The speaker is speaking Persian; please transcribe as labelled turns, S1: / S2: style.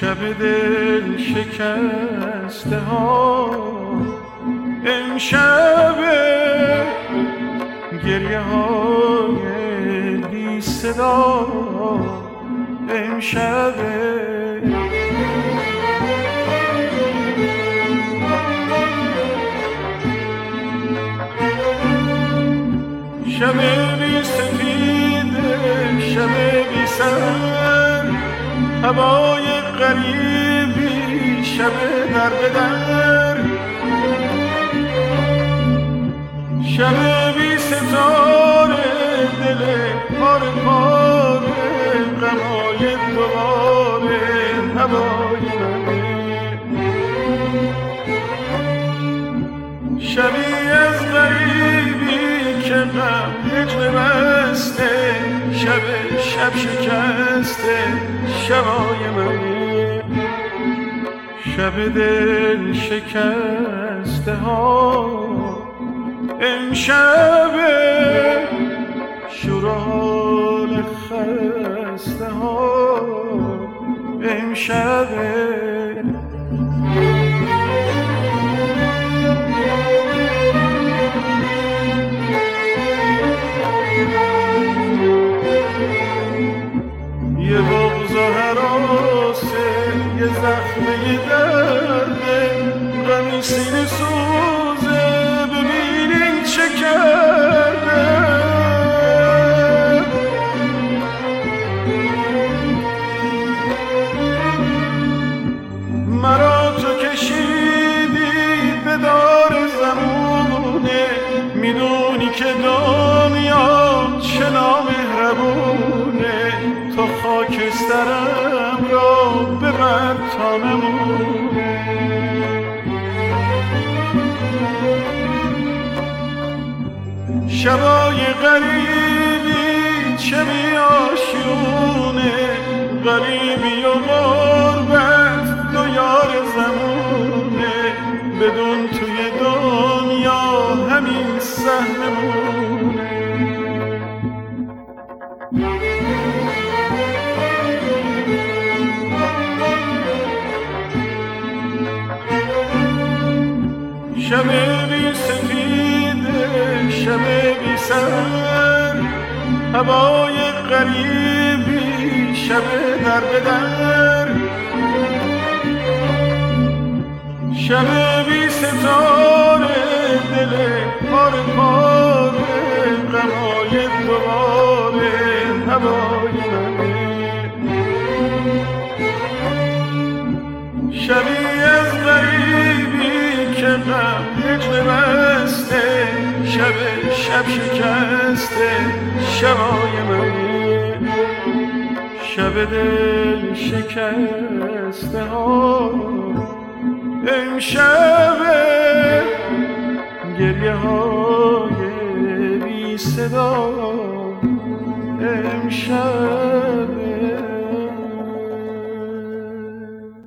S1: شب دل شکسته ها امشب گریه های بی صدا امشب شب بی سفید شب بی سر هوای غریبی شب در بدر شب بی ستاره دل پاره پاره غمای دوباره هوای منه شبی از غریبی که غم هجر بسته شب شکسته شبای منه شب دل شکسته ها امشب شورال خسته ها امشب یه بغض و حراسه یه زخمه درده غمی سینه سوزه ببینین چه کرده مرا تو کشیدی به دار زمونه میدونی که دنیا چه نامهربونه تو خاکسترم را ببر تا نمونه شبای غریبی چه بیاشونه غریبی و غربت دو یار زمونه بدون توی دنیا همین سهممونه شب بی سفید شب بی سر هوای غریبی شب در بدر شب بی ستاره دل پاره پاره غمای دوباره هوای منه شبی از غریبی که غم هجر بسته شب شکسته شبای منه شب دل شکسته ها امشب